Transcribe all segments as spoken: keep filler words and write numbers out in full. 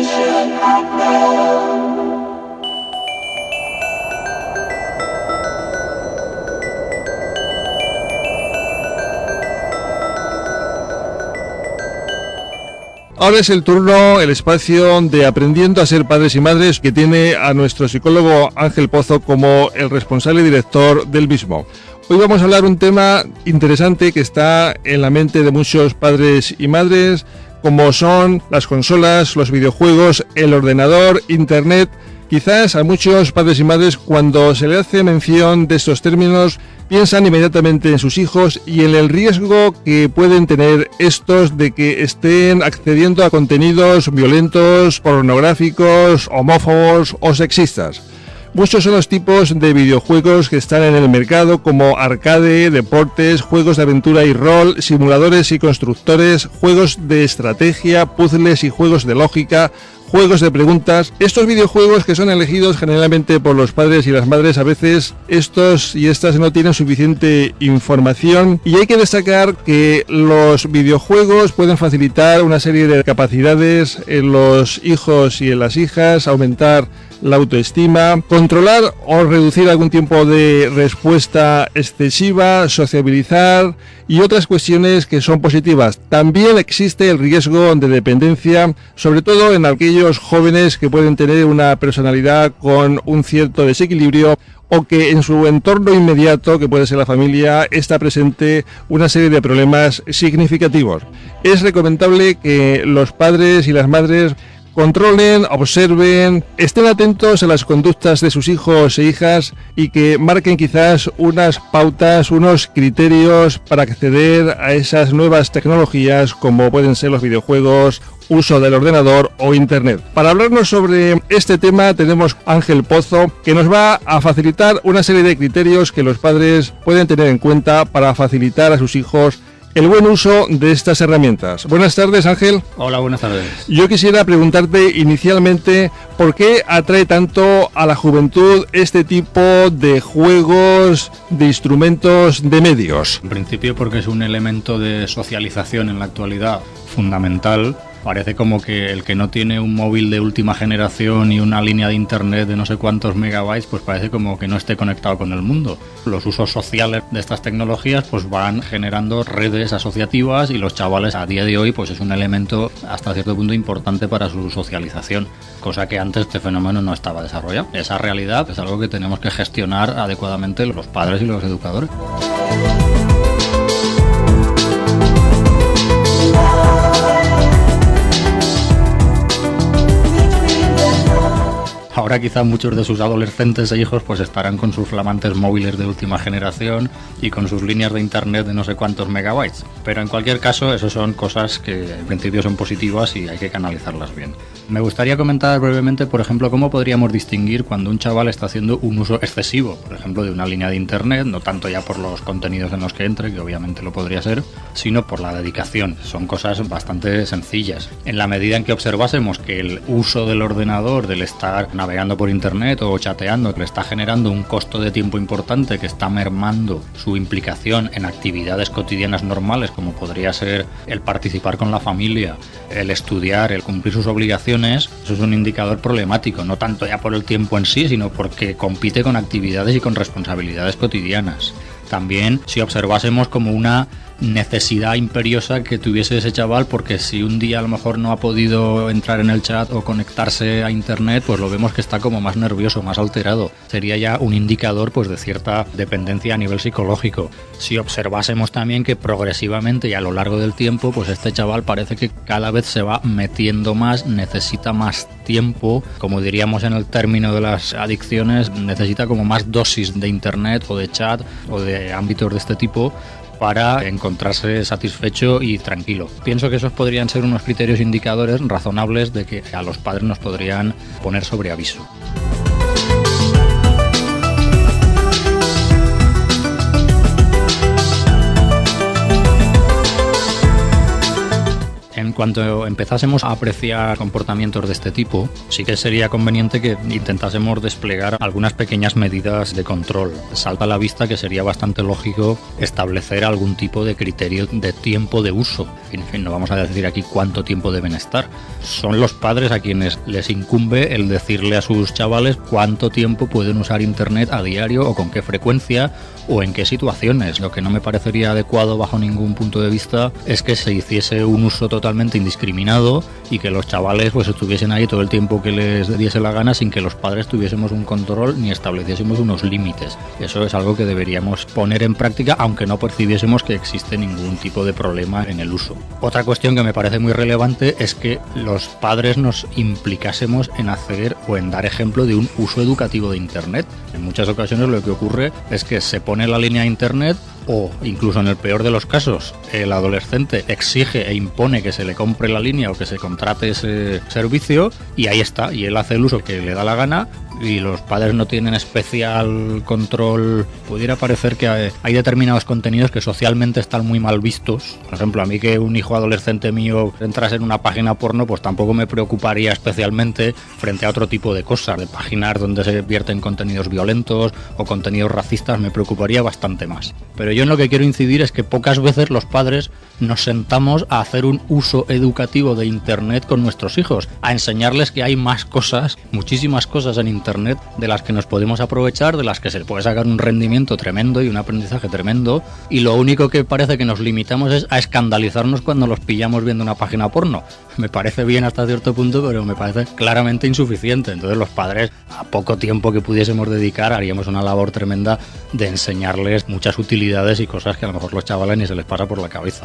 Ahora es el turno, el espacio de Aprendiendo a ser padres y madres, que tiene a nuestro psicólogo Ángel Pozo como el responsable y director del mismo. Hoy vamos a hablar un tema interesante que está en la mente de muchos padres y madres, como son las consolas, los videojuegos, el ordenador, internet. Quizás a muchos padres y madres, cuando se le hace mención de estos términos, piensan inmediatamente en sus hijos y en el riesgo que pueden tener estos de que estén accediendo a contenidos violentos, pornográficos, homófobos o sexistas. Muchos son los tipos de videojuegos que están en el mercado, como arcade, deportes, juegos de aventura y rol, simuladores y constructores, juegos de estrategia, puzzles y juegos de lógica, juegos de preguntas. Estos videojuegos, que son elegidos generalmente por los padres y las madres, a veces estos y estas no tienen suficiente información, y hay que destacar que los videojuegos pueden facilitar una serie de capacidades en los hijos y en las hijas, aumentar la autoestima, controlar o reducir algún tiempo de respuesta excesiva, sociabilizar y otras cuestiones que son positivas. También existe el riesgo de dependencia, sobre todo en aquellos jóvenes que pueden tener una personalidad con un cierto desequilibrio, o que en su entorno inmediato, que puede ser la familia, está presente una serie de problemas significativos. Es recomendable que los padres y las madres controlen, observen, estén atentos a las conductas de sus hijos e hijas y que marquen quizás unas pautas, unos criterios para acceder a esas nuevas tecnologías, como pueden ser los videojuegos, uso del ordenador o internet. Para hablarnos sobre este tema tenemos a Ángel Pozo, que nos va a facilitar una serie de criterios que los padres pueden tener en cuenta para facilitar a sus hijos el buen uso de estas herramientas. Buenas tardes, Ángel. Hola, buenas tardes. Yo quisiera preguntarte inicialmente por qué atrae tanto a la juventud este tipo de juegos, de instrumentos, de medios. En principio porque es un elemento de socialización en la actualidad fundamental. Parece como que el que no tiene un móvil de última generación y una línea de internet de no sé cuántos megabytes, pues parece como que no esté conectado con el mundo. Los usos sociales de estas tecnologías pues van generando redes asociativas, y los chavales a día de hoy pues es un elemento hasta cierto punto importante para su socialización, cosa que antes este fenómeno no estaba desarrollado. Esa realidad es algo que tenemos que gestionar adecuadamente los padres y los educadores. Ahora quizá muchos de sus adolescentes e hijos pues estarán con sus flamantes móviles de última generación y con sus líneas de internet de no sé cuántos megabytes. Pero en cualquier caso, eso son cosas que en principio son positivas y hay que canalizarlas bien. Me gustaría comentar brevemente, por ejemplo, cómo podríamos distinguir cuando un chaval está haciendo un uso excesivo, por ejemplo, de una línea de internet, no tanto ya por los contenidos en los que entre, que obviamente lo podría ser, sino por la dedicación. Son cosas bastante sencillas. En la medida en que observásemos que el uso del ordenador, del estar navegando por internet o chateando, le está generando un costo de tiempo importante que está mermando su implicación en actividades cotidianas normales, como podría ser el participar con la familia, el estudiar, el cumplir sus obligaciones, eso es un indicador problemático, no tanto ya por el tiempo en sí, sino porque compite con actividades y con responsabilidades cotidianas. También si observásemos como una necesidad imperiosa que tuviese ese chaval, porque si un día a lo mejor no ha podido entrar en el chat o conectarse a internet, pues lo vemos que está como más nervioso, más alterado. Sería ya un indicador pues de cierta dependencia a nivel psicológico. Si observásemos también que progresivamente y a lo largo del tiempo, pues este chaval parece que cada vez se va metiendo más, necesita más tiempo, como diríamos en el término de las adicciones, necesita como más dosis de internet o de chat o de ámbitos de este tipo para encontrarse satisfecho y tranquilo. Pienso que esos podrían ser unos criterios indicadores razonables de que a los padres nos podrían poner sobre aviso. En cuanto empezásemos a apreciar comportamientos de este tipo, sí que sería conveniente que intentásemos desplegar algunas pequeñas medidas de control. Salta a la vista que sería bastante lógico establecer algún tipo de criterio de tiempo de uso. En fin, no vamos a decir aquí cuánto tiempo deben estar. Son los padres a quienes les incumbe el decirle a sus chavales cuánto tiempo pueden usar internet a diario o con qué frecuencia o en qué situaciones. Lo que no me parecería adecuado bajo ningún punto de vista es que se hiciese un uso totalmente indiscriminado y que los chavales pues estuviesen ahí todo el tiempo que les diese la gana sin que los padres tuviésemos un control ni estableciésemos unos límites. Eso es algo que deberíamos poner en práctica aunque no percibiésemos que existe ningún tipo de problema en el uso. Otra cuestión que me parece muy relevante es que los padres nos implicásemos en hacer o en dar ejemplo de un uso educativo de internet. En muchas ocasiones lo que ocurre es que se pone la línea de internet o incluso en el peor de los casos el adolescente exige e impone que se le compre la línea o que se contrate ese servicio y ahí está, y él hace el uso que le da la gana y los padres no tienen especial control. Pudiera parecer que hay determinados contenidos que socialmente están muy mal vistos. Por ejemplo, a mí que un hijo adolescente mío entrase en una página porno, pues tampoco me preocuparía especialmente frente a otro tipo de cosas, de páginas donde se vierten contenidos violentos o contenidos racistas, me preocuparía bastante más. Pero yo en lo que quiero incidir es que pocas veces los padres nos sentamos a hacer un uso educativo de internet con nuestros hijos, a enseñarles que hay más cosas, muchísimas cosas en internet de las que nos podemos aprovechar, de las que se puede sacar un rendimiento tremendo y un aprendizaje tremendo, y lo único que parece que nos limitamos es a escandalizarnos cuando los pillamos viendo una página porno. Me parece bien hasta cierto punto, pero me parece claramente insuficiente. Entonces los padres, a poco tiempo que pudiésemos dedicar, haríamos una labor tremenda de enseñarles muchas utilidades y cosas que a lo mejor los chavales ni se les pasa por la cabeza.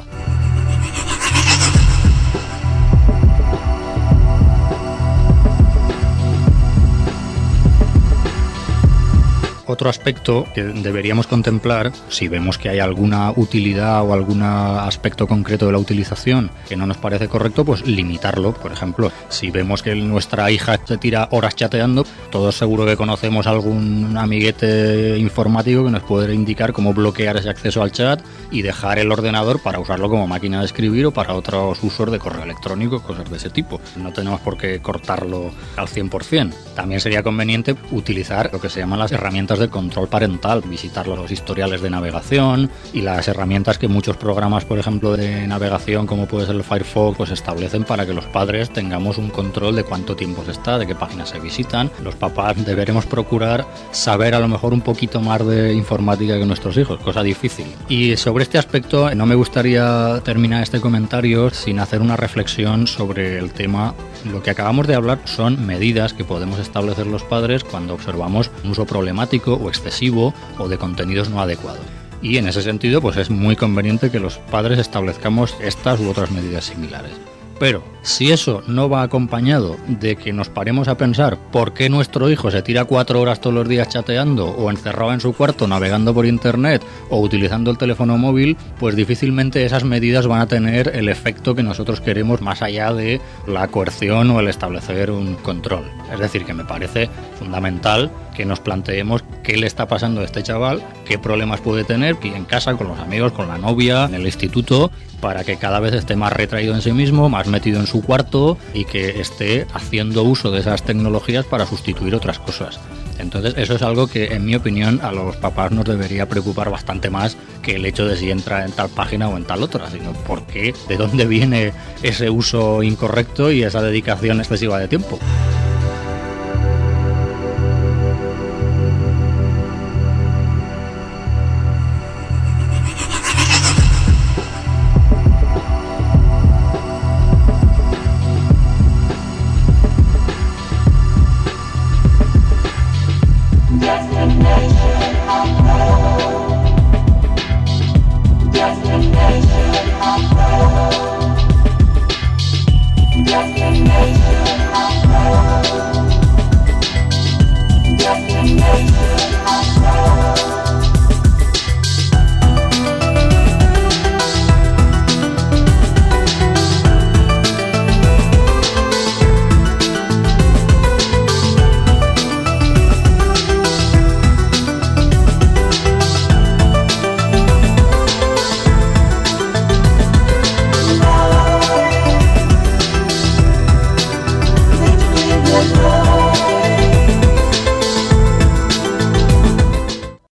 Otro aspecto que deberíamos contemplar, si vemos que hay alguna utilidad o algún aspecto concreto de la utilización que no nos parece correcto, pues limitarlo. Por ejemplo, si vemos que nuestra hija se tira horas chateando, todos seguro que conocemos algún amiguete informático que nos puede indicar cómo bloquear ese acceso al chat y dejar el ordenador para usarlo como máquina de escribir o para otros usos de correo electrónico, cosas de ese tipo. No tenemos por qué cortarlo al cien por ciento. También sería conveniente utilizar lo que se llaman las herramientas de control parental, visitar los historiales de navegación y las herramientas que muchos programas, por ejemplo, de navegación como puede ser el Firefox, pues establecen para que los padres tengamos un control de cuánto tiempo se está, de qué páginas se visitan. Los papás deberemos procurar saber a lo mejor un poquito más de informática que nuestros hijos, cosa difícil. Y sobre este aspecto no me gustaría terminar este comentario sin hacer una reflexión sobre el tema. Lo que acabamos de hablar son medidas que podemos establecer los padres cuando observamos un uso problemático o excesivo o de contenidos no adecuados. Y en ese sentido, pues es muy conveniente que los padres establezcamos estas u otras medidas similares. Pero si eso no va acompañado de que nos paremos a pensar por qué nuestro hijo se tira cuatro horas todos los días chateando o encerrado en su cuarto navegando por internet o utilizando el teléfono móvil, pues difícilmente esas medidas van a tener el efecto que nosotros queremos más allá de la coerción o el establecer un control. Es decir, que me parece fundamental que nos planteemos qué le está pasando a este chaval, qué problemas puede tener en casa, con los amigos, con la novia, en el instituto, para que cada vez esté más retraído en sí mismo, más metido en su cuarto y que esté haciendo uso de esas tecnologías para sustituir otras cosas. Entonces eso es algo que, en mi opinión, a los papás nos debería preocupar bastante más que el hecho de si entra en tal página o en tal otra, sino por qué, de dónde viene ese uso incorrecto y esa dedicación excesiva de tiempo. Destination